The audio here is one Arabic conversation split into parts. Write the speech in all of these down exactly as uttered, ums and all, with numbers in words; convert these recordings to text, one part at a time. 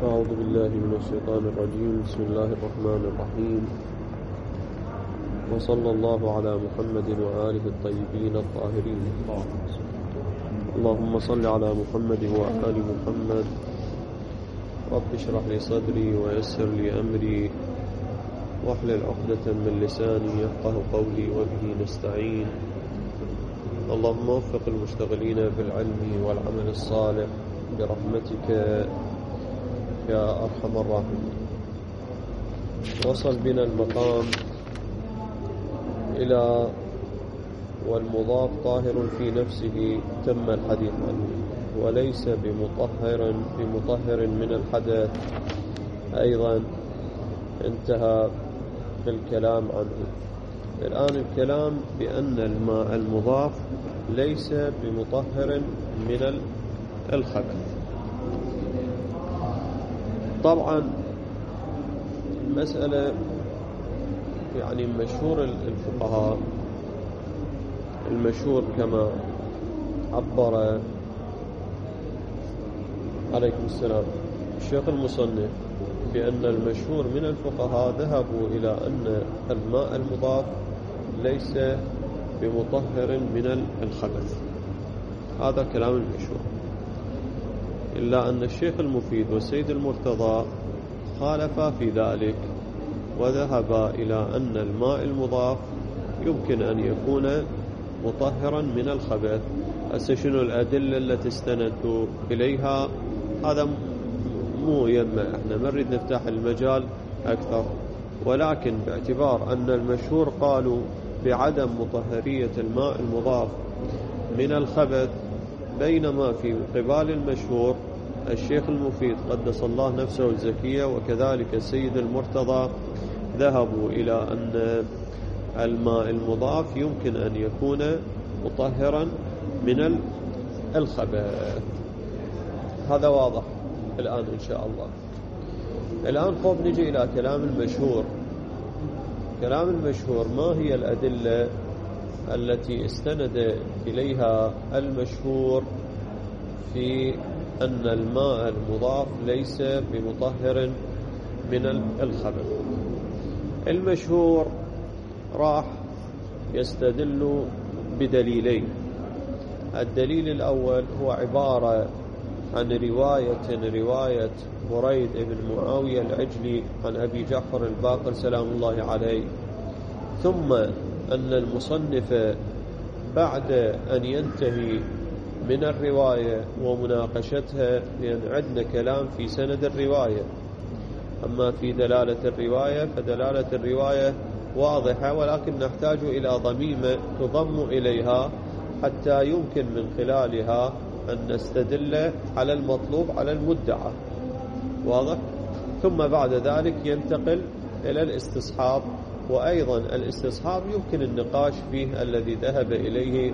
أعوذ بالله من الشيطان الرجيم. بسم الله الرحمن الرحيم، وصلى الله على محمد وآله الطيبين الطاهرين. اللهم صل على محمد وآل محمد. رب اشرح لي صدري ويسر لي أمري واحلل عقدة من لساني يفقه قولي وبه نستعين. اللهم وفق المشتغلين بالعلم والعمل الصالح برحمتك يا أرحم الراحمين. وصل بنا المقام إلى والمضاف طاهر في نفسه تم الحديث عنه، وليس بمطهر بمطهر من الحدث أيضا انتهى الكلام عنه. الآن الكلام بأن الماء المضاف ليس بمطهر من الخبث. طبعا المسألة يعني مشهور الفقهاء المشهور كما عبر عليكم السلام الشيخ المصنف بأن المشهور من الفقهاء ذهبوا إلى أن الماء المضاف ليس بمطهر من الخبث. هذا كلام المشهور، إلا أن الشيخ المفيد والسيد المرتضى خالفا في ذلك وذهبا إلى أن الماء المضاف يمكن أن يكون مطهرا من الخبث. هسه شنو الأدلة التي استندوا إليها؟ هذا مو يما احنا ما نريد نفتح المجال أكثر، ولكن باعتبار أن المشهور قالوا بعدم مطهرية الماء المضاف من الخبث، بينما في قبال المشهور الشيخ المفيد قدس الله نفسه الزكية وكذلك السيد المرتضى ذهبوا إلى أن الماء المضاف يمكن أن يكون مطهرا من الخبث. هذا واضح الآن إن شاء الله. الآن خب نجي إلى كلام المشهور. كلام المشهور ما هي الأدلة التي استند إليها المشهور في أن الماء المضاف ليس بمطهر من الخبث؟ المشهور راح يستدل بدليلين. الدليل الأول هو عبارة عن رواية رواية بريد بن معاوية العجلي عن أبي جعفر الباقر سلام الله عليه، ثم أن المصنف بعد أن ينتهي من الرواية ومناقشتها، لأن عندنا كلام في سند الرواية، أما في دلالة الرواية فدلالة الرواية واضحة، ولكن نحتاج إلى ضميمة تضم إليها حتى يمكن من خلالها أن نستدل على المطلوب على المدعى. واضح؟ ثم بعد ذلك ينتقل إلى الاستصحاب، وأيضا الاستصحاب يمكن النقاش فيه الذي ذهب إليه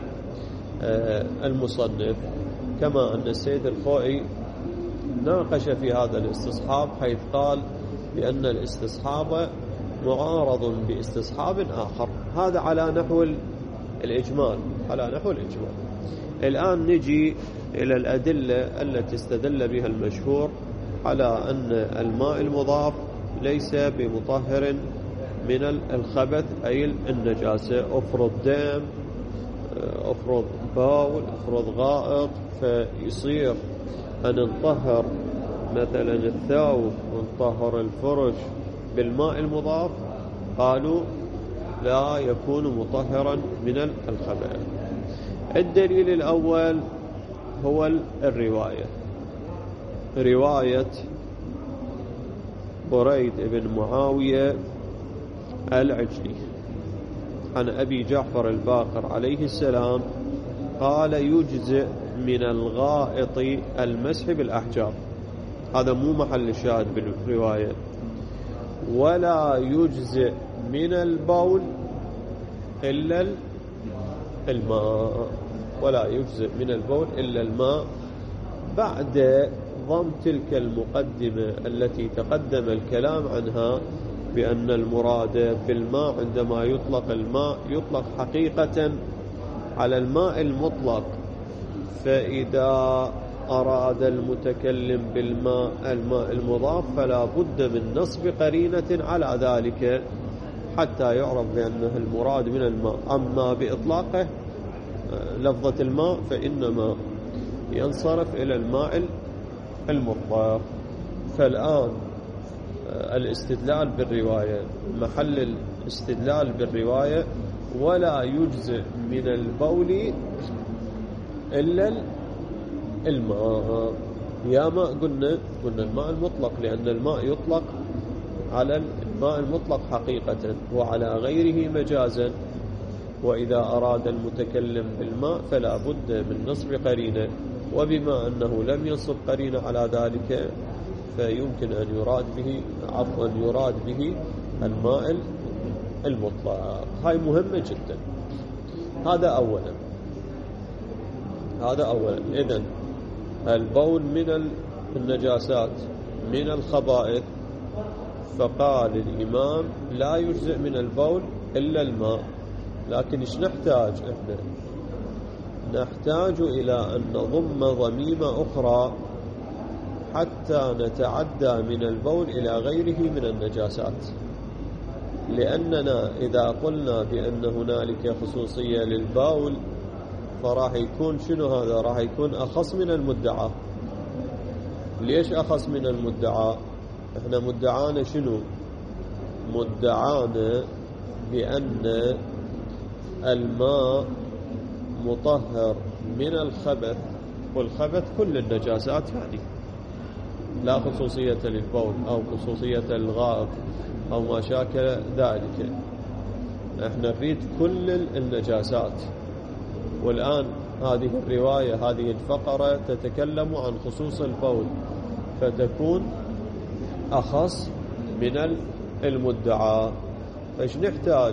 المصنف، كما أن السيد الخوئي ناقش في هذا الاستصحاب حيث قال بأن الاستصحاب معارض باستصحاب آخر. هذا على نحو الإجمال على نحو الإجمال. الآن نجي إلى الأدلة التي استدل بها المشهور على أن الماء المضاف ليس بمطهر من الخبث أي النجاسة. أفرض دم، أفرض باول، أفرض غائط، فيصير أن نطهر مثلا الثوب ونطهر الفرش بالماء المضاف، قالوا لا يكون مطهرا من الخبث. الدليل الأول هو الرواية، رواية بريد بن معاوية العجلي عن أبي جعفر الباقر عليه السلام قال يجزئ من الغائط المسح بالأحجار. هذا مو محل الشاهد بالرواية. ولا يجزئ من البول إلا الماء، ولا يجزئ من البول إلا الماء، بعد ضم تلك المقدمة التي تقدم الكلام عنها بأن المراد بالماء عندما يطلق الماء يطلق حقيقة على الماء المطلق، فإذا أراد المتكلم بالماء الماء المضاف فلا بد من نصب قرينة على ذلك حتى يعرف بأنه المراد من الماء. أما بإطلاقه لفظة الماء فإنما ينصرف إلى الماء المطلق. فالآن الاستدلال بالرواية محل الاستدلال بالرواية ولا يجزئ من البول إلا الماء. يا ماء قلنا قلنا الماء المطلق، لأن الماء يطلق على الماء المطلق حقيقة وعلى غيره مجازا. وإذا أراد المتكلم بالماء فلا بد من نصب قرينة، وبما أنه لم ينصب قرينة على ذلك فيمكن أن يراد به عفوا يراد به الماء المطلق. هاي مهمة جدا. هذا أولا هذا أولا إذن البول من النجاسات من الخبائث، فقال الإمام لا يجزئ من البول إلا الماء. لكن إيش نحتاج إحنا؟ نحتاج إلى أن نضم ضميمة أخرى حتى نتعدى من البول إلى غيره من النجاسات. لأننا إذا قلنا بأن هنالك خصوصية للبول فراح يكون شنو هذا؟ راح يكون أخص من المدعى. ليش أخص من المدعى؟ احنا مدعانا شنو؟ مدعانا بأن الماء مطهر من الخبث، والخبث كل النجاسات يعني، لا خصوصية للبول أو خصوصية للغائط أو ما شاكل ذلك. احنا نريد كل النجاسات. والآن هذه الرواية هذه الفقرة تتكلم عن خصوص البول فتكون أخص من المدعى. فإيش نحتاج؟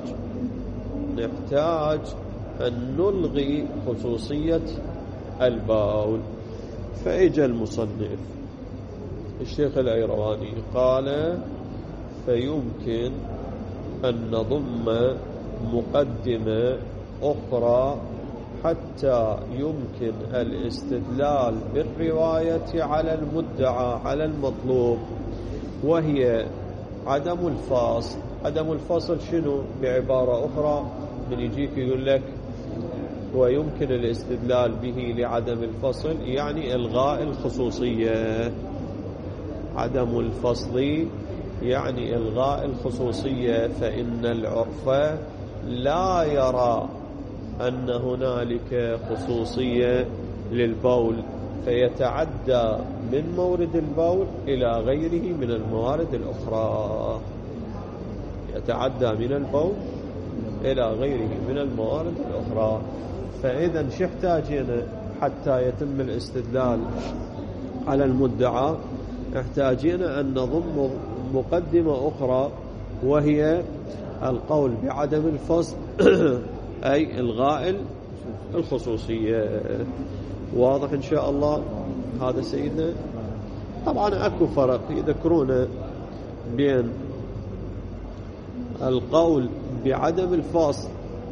نحتاج أن نلغي خصوصية البول. فإجا المصنف الشيخ العيرواني قال فيمكن أن نضم مقدمة أخرى حتى يمكن الاستدلال بالرواية على المدعى على المطلوب، وهي عدم الفاصل. عدم الفصل شنو؟ بعبارة أخرى من يجيك يقول لك ويمكن الاستدلال به لعدم الفصل يعني إلغاء الخصوصية. عدم الفصل يعني إلغاء الخصوصية، فإن العرف لا يرى أن هنالك خصوصية للبول فيتعدى من مورد البول إلى غيره من الموارد الأخرى. يتعدى من البول إلى غيره من الموارد الأخرى. فإذا شحتاجين حتى يتم الاستدلال على المدعى؟ احتاجين أن نضم مقدمة أخرى وهي القول بعدم الفصل أي إلغاء الخصوصية. واضح إن شاء الله هذا سيدنا؟ طبعا أكو فرق يذكرون بين القول بعدم الفصل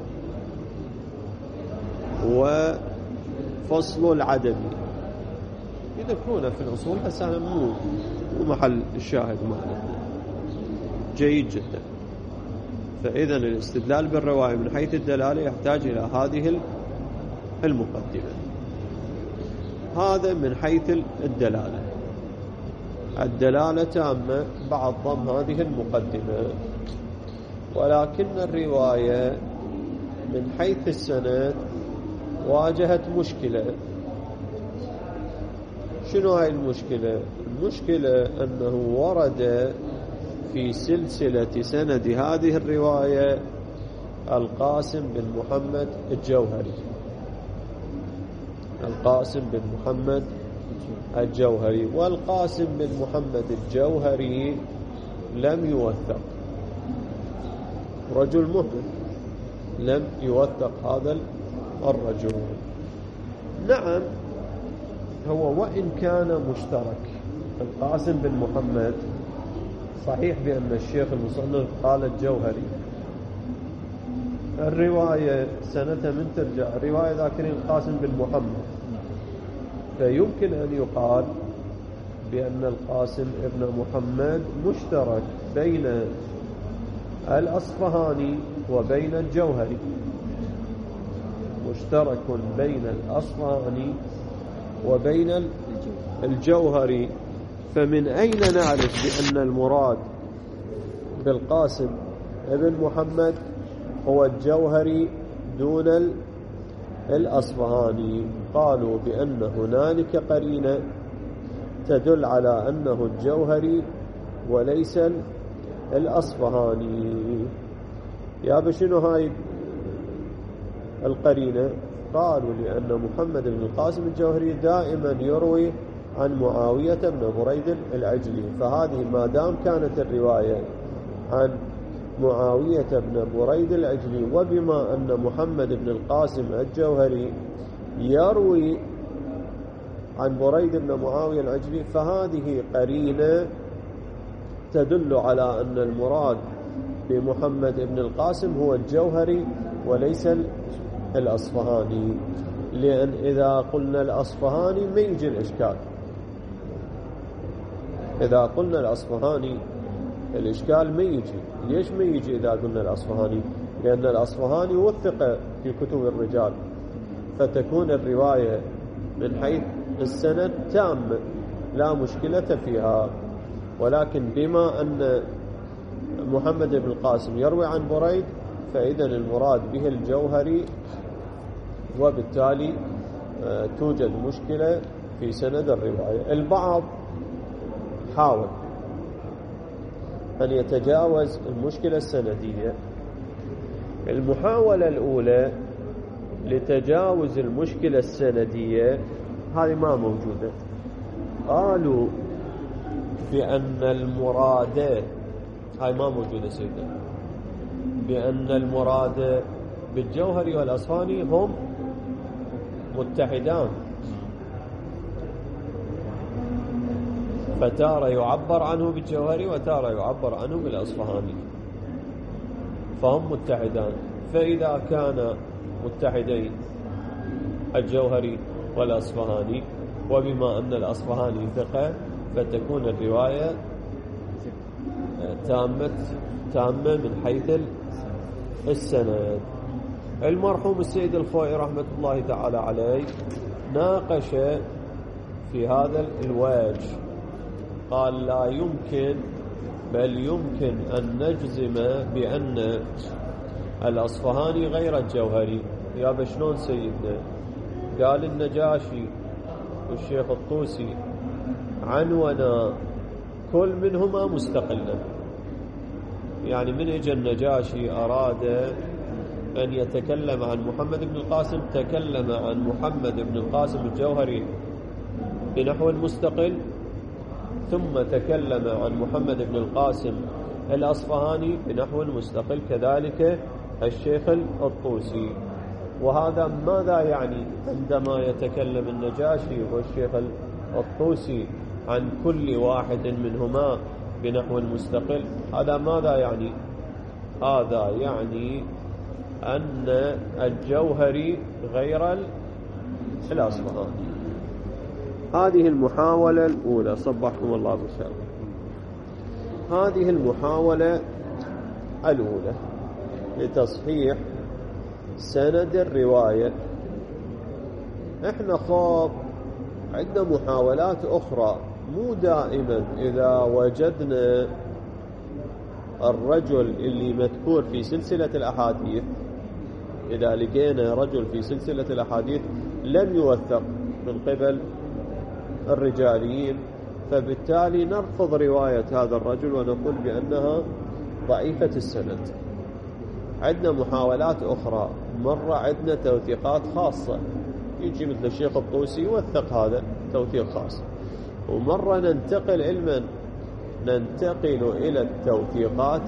وفصل العدم، يذكرون في الأصول، بس أنا مو مو محل الشاهد معنا. جيد جدا. فإذا الاستدلال بالرواية من حيث الدلالة يحتاج إلى هذه المقدمة. هذا من حيث الدلالة. الدلالة تامة بعد ضم هذه المقدمة. ولكن الرواية من حيث السند واجهت مشكلة. شنو هاي المشكلة؟ المشكلة أنه ورد في سلسلة سند هذه الرواية القاسم بن محمد الجوهري. القاسم بن محمد الجوهري والقاسم بن محمد الجوهري لم يوثق، رجل مهم، لم يوثق هذا الرجل. نعم هو وإن كان مشترك القاسم بن محمد، صحيح بأن الشيخ المصنف قال الجوهري. الرواية سنة من ترجع الرواية ذاكرين القاسم بن محمد، فيمكن أن يقال بأن القاسم ابن محمد مشترك بين الأصفهاني وبين الجوهري، مشترك بين الأصفهاني وبين الجوهري. فمن أين نعرف بأن المراد بالقاسم ابن محمد هو الجوهري دون الأصفهاني؟ قالوا بأن هنالك قرينة تدل على أنه الجوهري وليس الأصفهاني. يا بشنو هاي القرينة؟ قالوا لأن محمد بن القاسم الجوهري دائما يروي عن معاوية بن بريد العجلي، فهذه ما دام كانت الرواية عن معاوية بن بريد العجلي، وبما أن محمد بن القاسم الجوهري يروي عن بريد بن معاوية العجلي، فهذه قرينة تدل على أن المراد بمحمد بن القاسم هو الجوهري وليس الأصفهاني. لأن إذا قلنا الأصفهاني ما يجي الإشكال، إذا قلنا الأصفهاني الإشكال ما يجي. ليش ما يجي إذا قلنا الأصفهاني؟ لأن الأصفهاني وثق في كتب الرجال، فتكون الرواية من حيث السند تامة لا مشكلة فيها. ولكن بما أن محمد بن القاسم يروي عن بريد، فإذا المراد به الجوهري، وبالتالي توجد مشكلة في سند الرواية. البعض حاول أن يتجاوز المشكلة السندية. المحاولة الأولى لتجاوز المشكلة السندية هذه ما موجودة. قالوا بأن المراد، هاي ما موجودة سيدنا، بأن المراد بالجوهري والأصفهاني هم متحدان، فتارة يعبر عنه بالجوهري وتارة يعبر عنه بالأصفهاني، فهم متحدان. فإذا كان متحدين الجوهري والأصفهاني، وبما أن الأصفهاني ثقة، فتكون الرواية تامة تامة من حيث السند. المرحوم السيد الخوئي رحمة الله تعالى عليه ناقش في هذا الوجه، قال لا يمكن، بل يمكن أن نجزم بأن الأصفهاني غير الجوهري. يا بشلون سيدنا؟ قال النجاشي والشيخ الطوسي عنونا كل منهما مستقلا. يعني من اجى النجاشي أراد أن يتكلم عن محمد بن القاسم، تكلم عن محمد بن القاسم الجوهري بنحو مستقل، ثم تكلم عن محمد بن القاسم الأصفهاني بنحو مستقل، كذلك الشيخ الطوسي. وهذا ماذا يعني عندما يتكلم النجاشي والشيخ الطوسي عن كل واحد منهما بنحو مستقل؟ هذا ماذا يعني؟ هذا يعني أن الجوهري غير الأصفهاني. هذه المحاولة الأولى. صبحكم الله بالخير. هذه المحاولة الأولى لتصحيح سند الرواية. احنا خاف عندنا محاولات أخرى، مو دائما إذا وجدنا الرجل اللي مذكور في سلسلة الأحاديث، إذا لقينا رجل في سلسلة الأحاديث لم يوثق من قبل الرجاليين، فبالتالي نرفض رواية هذا الرجل ونقول بأنها ضعيفة السند. عندنا محاولات أخرى، مرة عندنا توثيقات خاصة، يجي مثل الشيخ الطوسي يوثق هذا توثيق خاص، ومرة ننتقل علما ننتقل إلى التوثيقات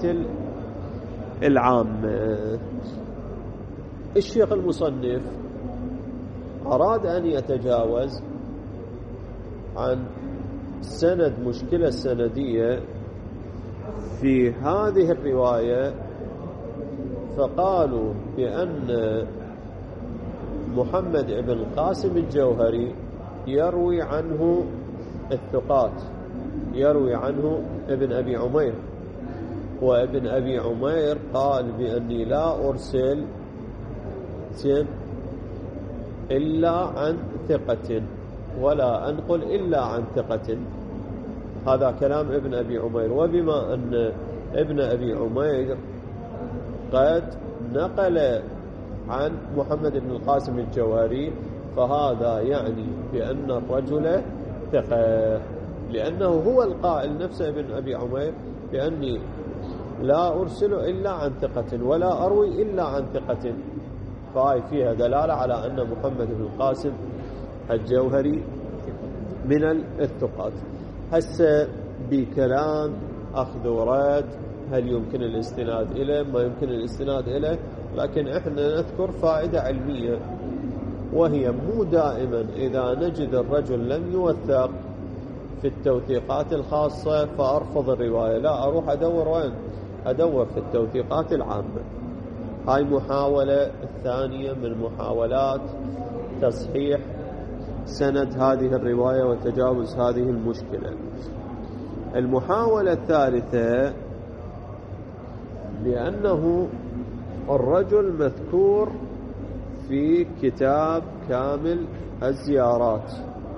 العامة. الشيخ المصنف أراد أن يتجاوز عن سند مشكلة سندية في هذه الرواية، فقالوا بأن محمد بن القاسم الجوهري يروي عنه الثقات، يروي عنه ابن أبي عمير، وابن أبي عمير قال بأني لا أرسل إلا عن ثقة ولا أنقل إلا عن ثقة. هذا كلام ابن أبي عمير. وبما أن ابن أبي عمير قد نقل عن محمد بن القاسم الجوهري فهذا يعني بأن الرجل ثقة، لأنه هو القائل نفسه ابن أبي عمير بأني لا أرسل إلا عن ثقة ولا أروي إلا عن ثقة، فهي فيها دلالة على أن محمد بن القاسم الجوهري من الثقات. هسه بكلام أخذ ورد، هل يمكن الاستناد إليه ما يمكن الاستناد إليه، لكن إحنا نذكر فائدة علمية، وهي مو دائما إذا نجد الرجل لم يوثق في التوثيقات الخاصة فأرفض الرواية، لا أروح أدور وين؟ أدور في التوثيقات العامة. هاي محاولة الثانية من محاولات تصحيح سند هذه الرواية وتجاوز هذه المشكلة. المحاولة الثالثة بأنه الرجل مذكور في كتاب كامل الزيارات،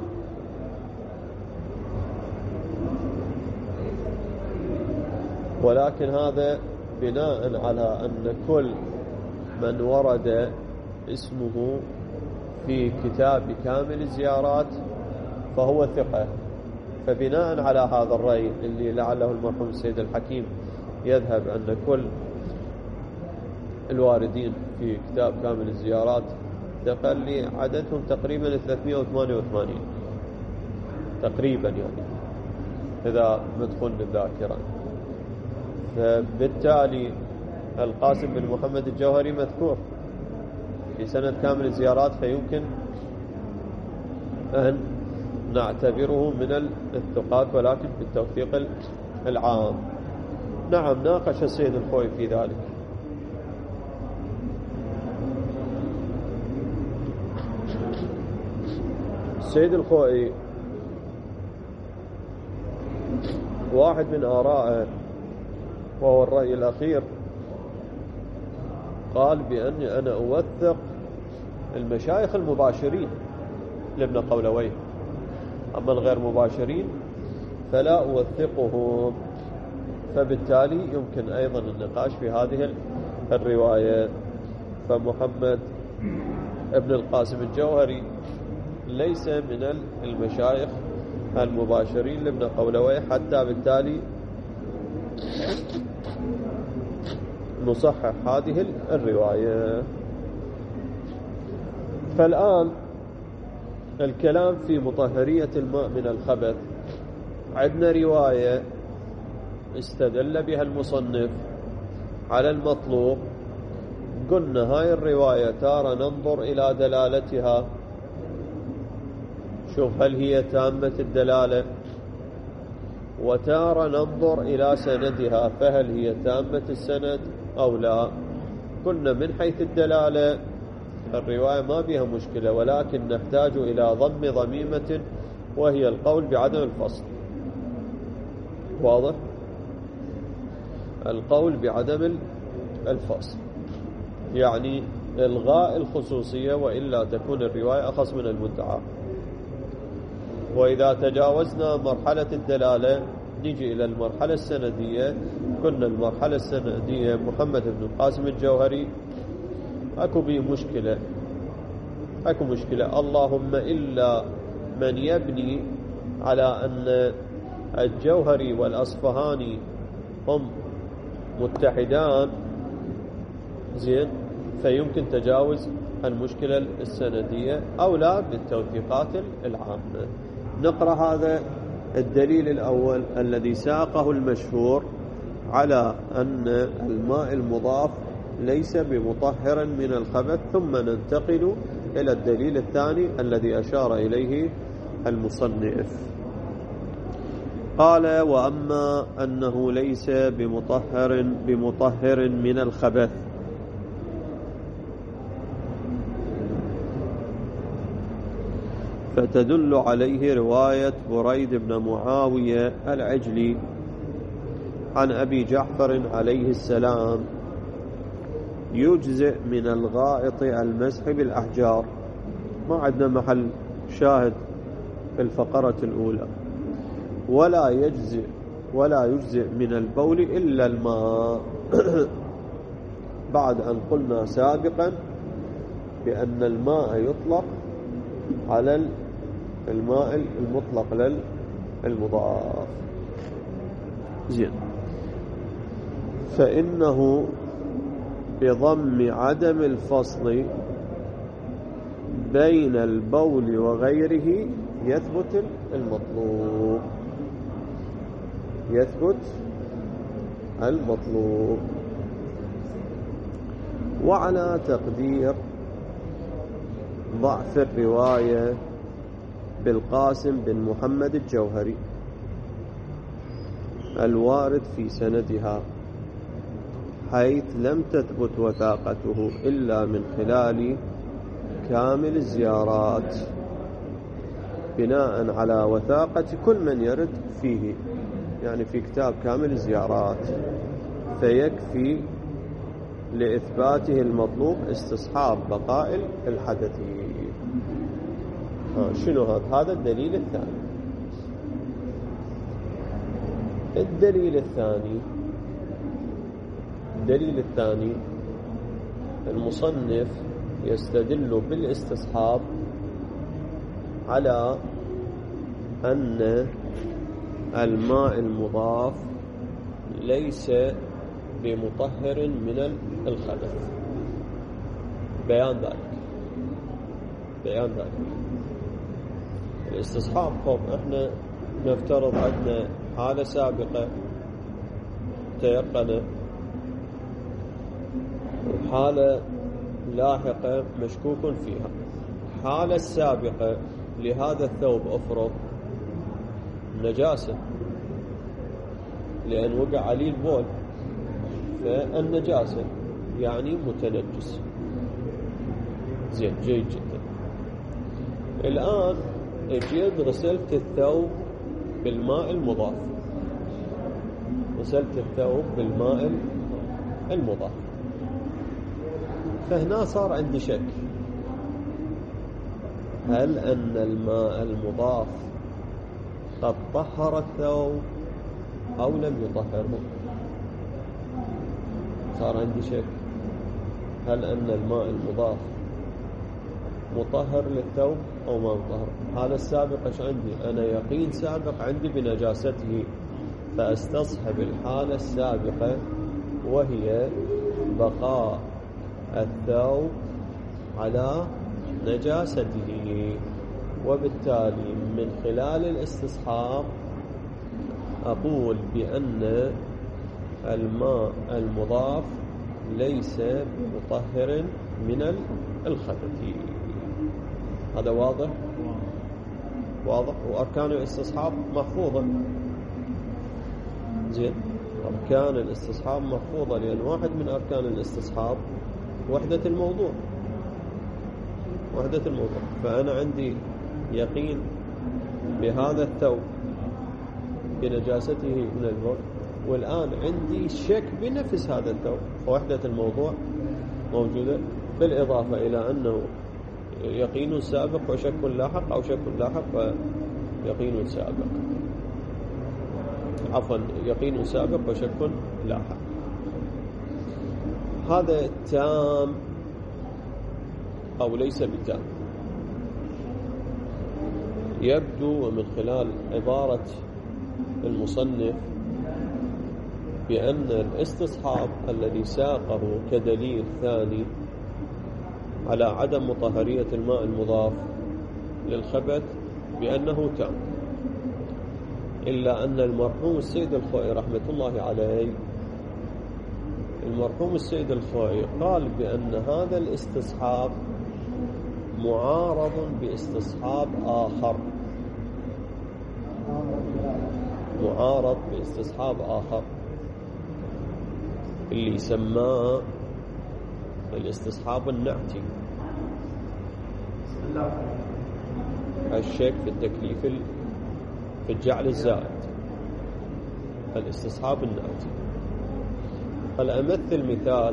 ولكن هذا بناء على أن كل من ورد اسمه في كتاب كامل الزيارات فهو ثقة. فبناء على هذا الرأي اللي لعله المرحوم السيد الحكيم يذهب أن كل الواردين في كتاب كامل الزيارات ثقة، اللي عددهم تقريبا ثلاثمائة وثمانية وثمانين تقريبا، يعني إذا مدخل بالذاكرة. فبالتالي القاسم بن محمد الجوهري مذكور في سند كامل الزيارات، فيمكن أن نعتبره من الثقات ولكن بالتوثيق العام. نعم، ناقش السيد الخوئي في ذلك. السيد الخوئي واحد من آرائه وهو الرأي الأخير قال بأني أنا أوثق المشايخ المباشرين لابن قولويه، أما الغير مباشرين فلا أوثقهم. فبالتالي يمكن أيضا النقاش في هذه الرواية. فمحمد ابن القاسم الجوهري ليس من المشايخ المباشرين لابن قولويه، حتى بالتالي نصحح هذه الرواية. فالآن الكلام في مطهرية الماء من الخبث. عندنا رواية استدل بها المصنف على المطلوب. قلنا هاي الرواية تارة ننظر إلى دلالتها، شوف هل هي تامة الدلالة، وتارة ننظر إلى سندها فهل هي تامة السند أو لا. قلنا من حيث الدلالة الرواية ما بها مشكلة، ولكن نحتاج إلى ضم ضميمة وهي القول بعدم الفصل. واضح؟ القول بعدم الفصل يعني إلغاء الخصوصية، وإلا تكون الرواية أخص من المدعى. وإذا تجاوزنا مرحلة الدلالة نيجي إلى المرحلة السندية. كنا المرحلة السندية محمد بن القاسم الجوهري أكو به مشكلة، أكو مشكلة اللهم إلا من يبني على أن الجوهري والأصفهاني هم متحدان، زين، فيمكن تجاوز المشكلة السندية أو لا بالتوثيقات العامة. نقرأ هذا الدليل الأول الذي ساقه المشهور على أن الماء المضاف ليس بمطهر من الخبث، ثم ننتقل إلى الدليل الثاني الذي أشار إليه المصنف. قال: وأما أنه ليس بمطهر بمطهر من الخبث، فتدل عليه رواية بريد بن معاوية العجلي عن أبي جعفر عليه السلام: يجزئ من الغائط المسح بالأحجار. ما عندنا محل شاهد في الفقرة الأولى. ولا يجزئ ولا يجزئ من البول إلا الماء بعد أن قلنا سابقا بأن الماء يطلق على الماء المطلق للمضاف. زين. فإنه بضم عدم الفصل بين البول وغيره يثبت المطلوب يثبت المطلوب وعلى تقدير ضعف الرواية بالقاسم بن محمد الجوهري الوارد في سندها، حيث لم تثبت وثاقته إلا من خلال كامل الزيارات، بناء على وثاقة كل من يرد فيه، يعني في كتاب كامل الزيارات، فيكفي لإثباته المطلوب استصحاب بقاء الحدث. شنو هذا؟ هذا الدليل الثاني. الدليل الثاني الدليل الثاني المصنف يستدل بالاستصحاب على أن الماء المضاف ليس بمطهر من الخبث. بيان ذلك بيان ذلك الاستصحاب. طب احنا نفترض عندنا حالة سابقة تيقنة وحالة لاحقة مشكوك فيها. حالة السابقة لهذا الثوب افرض نجاسة لأن وقع عليه البول، فالنجاسة يعني متنجس. زين، جيد جدا. الآن اجيت غسلت الثوب بالماء المضاف غسلت الثوب بالماء المضاف فهنا صار عندي شك: هل أن الماء المضاف قد طهر الثوب أو لم يطهره؟ صار عندي شك: هل أن الماء المضاف مطهر للثوب أو ما مطهر؟ هذا السابق ايش عندي؟ أنا يقين سابق عندي بنجاسته، فأستصحب الحالة السابقة وهي بقاء الثوب على نجاسته، وبالتالي من خلال الاستصحاب أقول بأن الماء المضاف ليس مطهر من الخبث. هذا واضح؟ واضح. وأركان الاستصحاب محفوظة. زين، أركان الاستصحاب محفوظة، لأن واحد من أركان الاستصحاب وحدة الموضوع وحدة الموضوع فأنا عندي يقين بهذا الثوب بنجاسته من البول، والآن عندي شك بنفس هذا الثوب، فوحدة الموضوع موجودة، بالإضافة إلى أنه يقين سابق وشك لاحق، أو شك لاحق ويقين سابق، عفوا يقين سابق وشك لاحق. هذا تام أو ليس بتام؟ يبدو من خلال عبارة المصنف بأن الاستصحاب الذي ساقه كدليل ثاني على عدم مطهرية الماء المضاف للخبث بأنه تام، إلا أن المرحوم السيد الخوئي رحمة الله عليه المرحوم السيد الخوئي قال بأن هذا الاستصحاب معارض باستصحاب آخر معارض باستصحاب آخر اللي يسمى الاستصحاب النعتي. الشك في التكليف في الجعل الزائد، الاستصحاب الناتج. هل أمثل مثال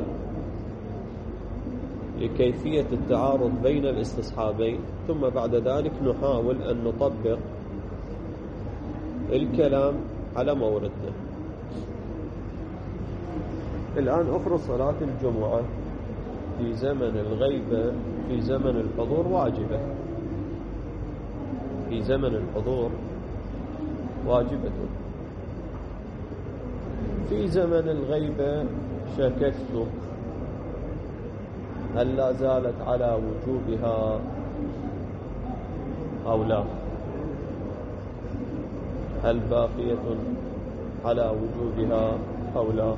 لكيفية التعارض بين الاستصحابين، ثم بعد ذلك نحاول أن نطبق الكلام على موردنا. الآن أفرض صلاة الجمعة في زمن الغيبة في زمن الحضور واجبة، في زمن الحضور واجبة. في زمن الغيبة شككت هل لا زالت على وجوبها أو لا، هل باقية على وجوبها أو لا.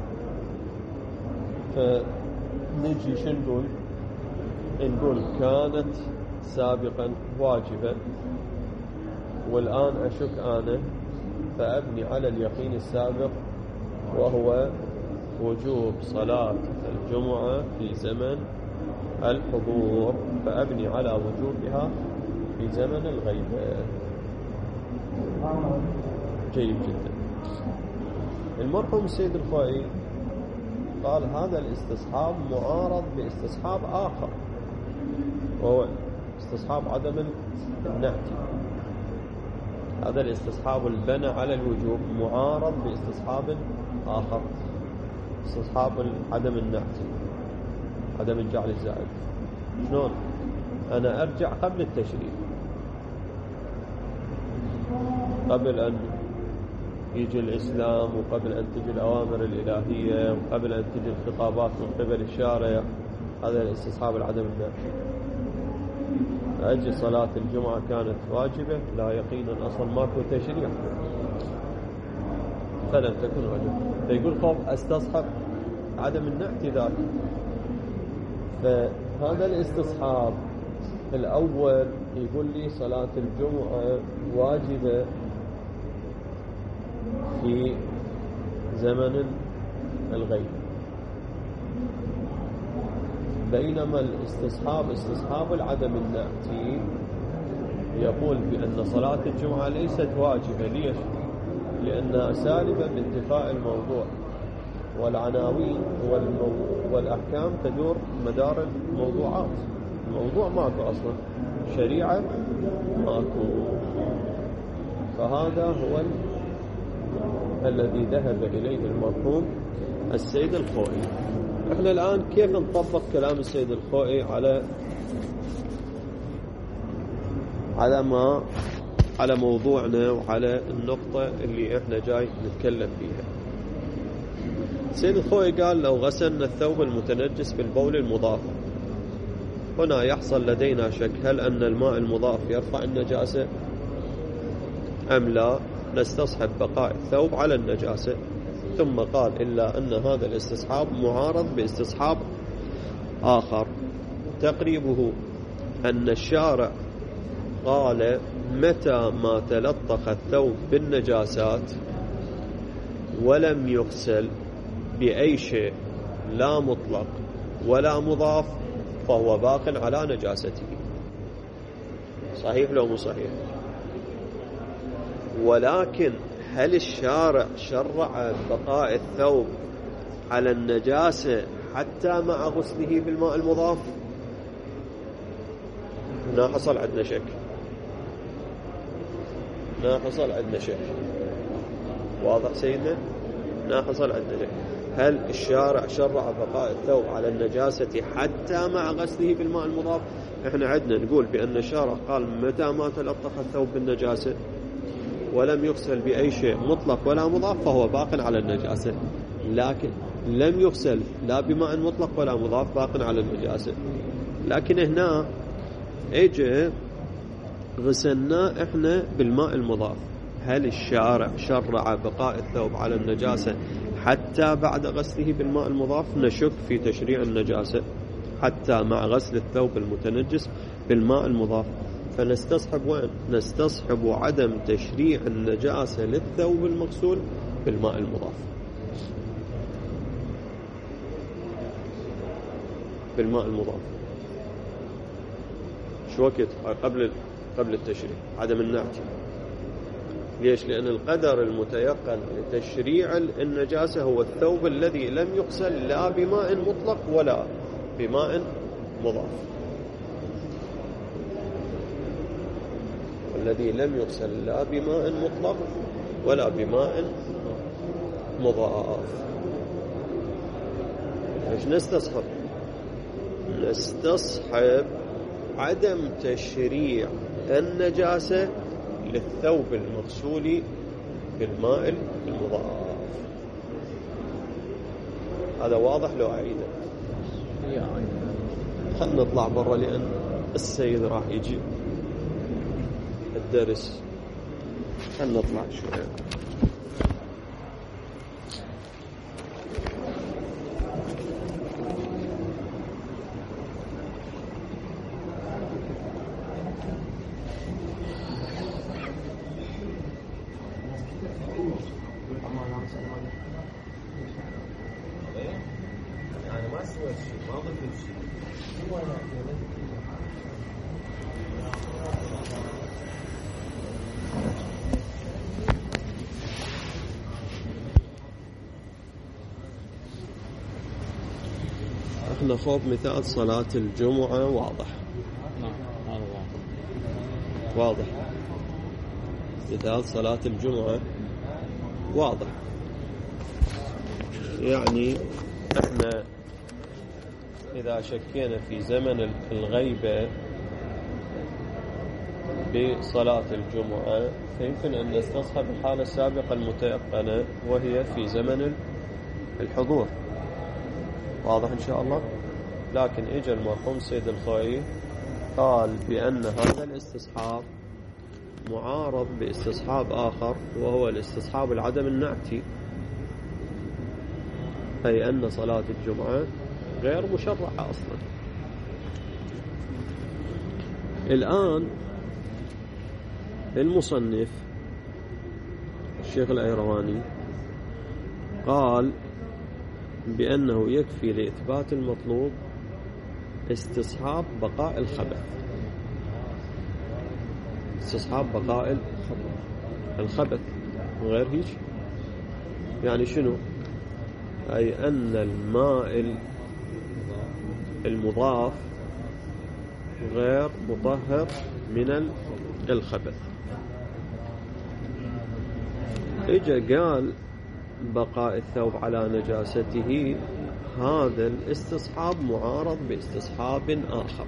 فنجي شو نقول؟ نقول كانت سابقا واجبة والآن أشك أنا، فأبني على اليقين السابق وهو وجوب صلاة الجمعة في زمن الحضور، فأبني على وجوبها في زمن الغيبة. جيد جدا. المرحوم السيد الخوئي قال هذا الاستصحاب معارض باستصحاب آخر، وهو استصحاب عدم النعت. هذا الاستصحاب البنى على الوجوب معارض باستصحاب آخر، استصحاب عدم النعت، عدم الجعل الزائد. شلون؟ أنا أرجع قبل التشريع، قبل أن يجي الإسلام، وقبل أن تجي الأوامر الإلهية، وقبل أن تجي الخطابات من قبل الشارع. هذا الاستصحاب العدم النعت. أجي صلاة الجمعة كانت واجبة، لا يقينا أصلا ماكو تشريع، فلم تكن واجبة، فيقول خوف استصحب عدم النعت ذاك. فهذا الاستصحاب الأول يقول لي صلاة الجمعة واجبة في زمن الغيب، بينما الاستصحاب استصحاب العدم النعتي يقول بأن صلاة الجمعة ليست واجبة. ليش؟ لأنها سالبة بانتفاء الموضوع، والعناوين والأحكام تدور مدار الموضوعات. الموضوع ماكو أصلا، شريعة ماكو. فهذا هو الذي ذهب إليه المرحوم السيد الخوئي. احنا الآن كيف نطبق كلام السيد الخوئي على على ما على موضوعنا وعلى النقطة اللي احنا جاي نتكلم فيها. السيد الخوئي قال لو غسلنا الثوب المتنجس بالبول المضاف، هنا يحصل لدينا شك هل أن الماء المضاف يرفع النجاسة أم لا، نستصحب بقاء الثوب على النجاسة. ثم قال إلا أن هذا الاستصحاب معارض باستصحاب آخر، تقريبه أن الشارع قال متى ما تلطخ الثوب بالنجاسات ولم يغسل بأي شيء لا مطلق ولا مضاف فهو باق على نجاسته. صحيح لو مو صحيح؟ ولكن هل الشارع شرع بقاء الثوب على النجاسة حتى مع غسله بالماء المضاف؟ هنا حصل عندنا شك، هنا حصل عندنا شك. واضح سيدنا؟ هنا حصل عندنا شك. هل الشارع شرع بقاء الثوب على النجاسة حتى مع غسله بالماء المضاف؟ احنا عندنا نقول بأن الشارع قال متى ما تلطخ الثوب بالنجاسة ولم يغسل بأي شيء مطلق ولا مضاف فهو باق على النجاسة، لكن لم يغسل لا بماء مطلق ولا مضاف باق على النجاسة. لكن هنا اجى غسلناه احنا بالماء المضاف، هل الشارع شرع بقاء الثوب على النجاسة حتى بعد غسله بالماء المضاف؟ نشك في تشريع النجاسة حتى مع غسل الثوب المتنجس بالماء المضاف. فنستصحب وين؟ نستصحب عدم تشريع النجاسة للثوب المغسول بالماء المضاف، بالماء المضاف. شو وقت؟ قبل قبل التشريع، عدم النعتي. ليش؟ لأن القدر المتيقن لتشريع النجاسة هو الثوب الذي لم يغسل لا بماء مطلق ولا بماء مضاف، الذي لم يغسل لا بماء مطلق ولا بماء مضاف. ايش نستصحب؟ نستصحب عدم تشريع النجاسة للثوب المغسول بالماء المضاف. هذا واضح لو أعيده؟ خلنا نطلع برا لأن السيد راح يجي الدرس. خلنا نطلع شوية. احنا خوف مثال صلاة الجمعة واضح. نعم واضح. مثال صلاة الجمعة واضح. يعني احنا إذا شكينا في زمن الغيبة بصلاة الجمعة فيمكن أن نستصحب الحالة السابقة المتيقنة وهي في زمن الحضور. واضح إن شاء الله. لكن إجا المرحوم سيد الخوئي قال بأن هذا الاستصحاب معارض باستصحاب آخر وهو الاستصحاب العدم النعتي، أي أن صلاة الجمعة غير مشرعة أصلا. الآن المصنف الشيخ الأيرواني قال بأنه يكفي لإثبات المطلوب استصحاب بقاء الخبث. استصحاب بقاء الخبث غير هيك. يعني شنو؟ أي أن الماء المضاف غير مطهر من الخبث. إجا قال بقاء الثوب على نجاسته، هذا الاستصحاب معارض باستصحاب آخر.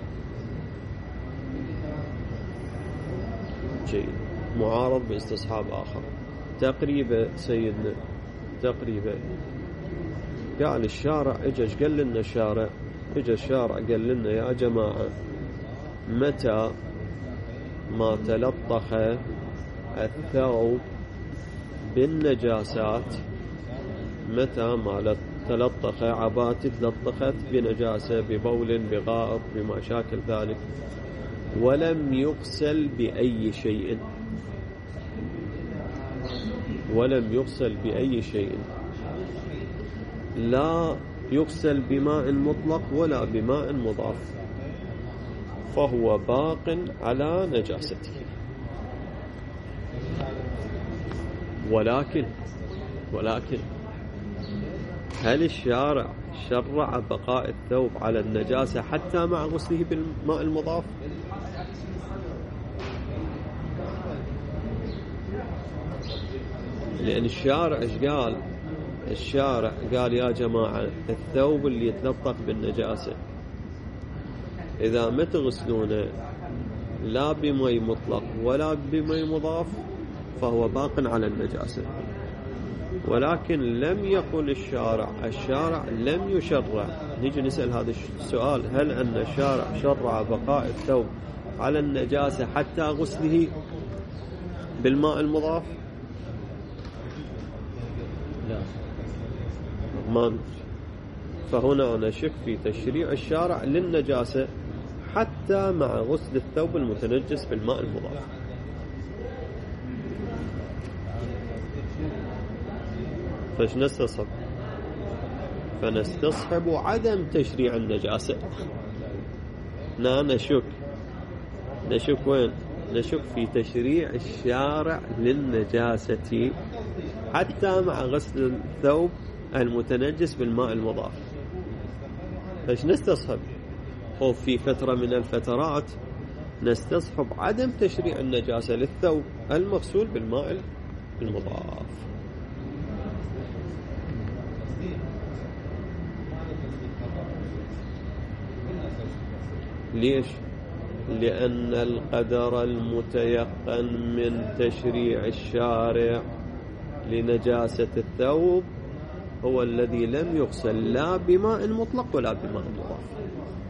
جيد، معارض باستصحاب آخر. تقريبا سيدنا تقريبا قال الشارع، اجاش قال لنا الشارع اجا الشارع قال لنا يا جماعة متى ما تلطخ الثوب بالنجاسات، متى ما تلطخ عباتي تلطخت بنجاسة ببول بغائط بما شاكل ذلك ولم يغسل بأي شيء ولم يغسل بأي شيء لا يغسل بماء مطلق ولا بماء مضاف، فهو باق على نجاسته. ولكن ولكن هل الشارع شرع بقاء الثوب على النجاسة حتى مع غسله بالماء المضاف؟ لأن الشارع ايش قال؟ الشارع قال يا جماعة الثوب اللي يتلطخ بالنجاسة إذا ما تغسلونه لا بماء مطلق ولا بماء مضاف فهو باق على النجاسة. ولكن لم يقل الشارع الشارع لم يشرع. نيجي نسأل هذا السؤال، هل أن الشارع شرع بقاء الثوب على النجاسة حتى غسله بالماء المضاف؟ لا، ما. فهنا نشك في تشريع الشارع للنجاسة حتى مع غسل الثوب المتنجس بالماء المضاف. فايش نستصحب؟ فنستصحب عدم تشريع النجاسة. لا نشك نشك وين؟ نشك في تشريع الشارع للنجاسة حتى مع غسل الثوب المتنجس بالماء المضاف. فايش نستصحب؟ هو في فترة من الفترات نستصحب عدم تشريع النجاسة للثوب المغسول بالماء المضاف. ليش؟ لأن القدر المتيقن من تشريع الشارع لنجاسة الثوب هو الذي لم يغسل لا بماء مطلق ولا بماء مضاف.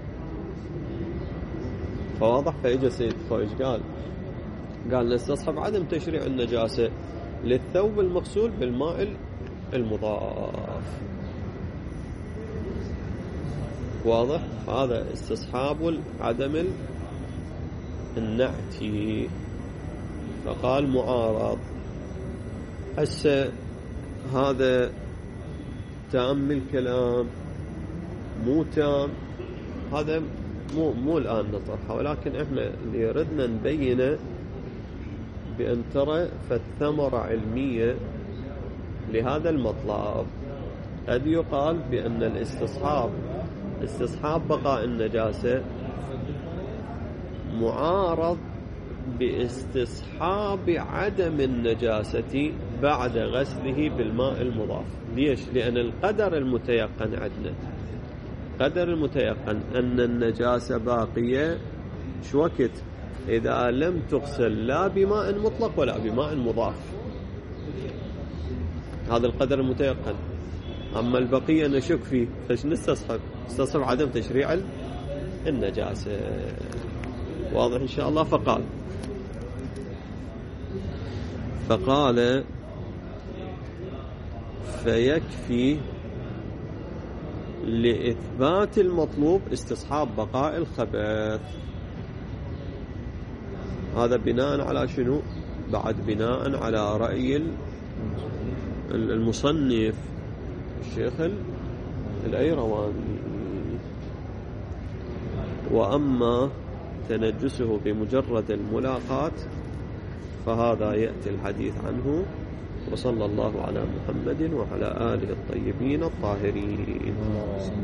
فواضح؟ فإجا سيد فويش قال قال نستصحب عدم تشريع النجاسة للثوب المغسول بالماء المضاف. واضح؟ هذا استصحاب عدم النعتي. فقال معارض. هسه هذا تام الكلام مو تام، هذا مو مو الآن نطرحه، ولكن احنا اللي ردنا نبينه بأن ترى فالثمرة علمية لهذا المطلب. قد يقال بأن الاستصحاب استصحاب بقاء النجاسة معارض باستصحاب عدم النجاسة بعد غسله بالماء المضاف. ليش؟ لأن القدر المتيقن عندنا قدر المتيقن أن النجاسة باقية شو وقت؟ إذا لم تغسل لا بماء مطلق ولا بماء مضاف. هذا القدر المتيقن. أما البقية نشك فيه، فايش نستصحب؟ نستصحب عدم تشريع النجاسة. واضح إن شاء الله؟ فقال فقال فيكفي لإثبات المطلوب استصحاب بقاء الخبث. هذا بناء على شنو؟ بعد بناء على رأي المصنف الشيخ الأيرواني. وأما تنجسه بمجرد الملاقاة فهذا يأتي الحديث عنه. وصلى الله على محمد وعلى آله الطيبين الطاهرين.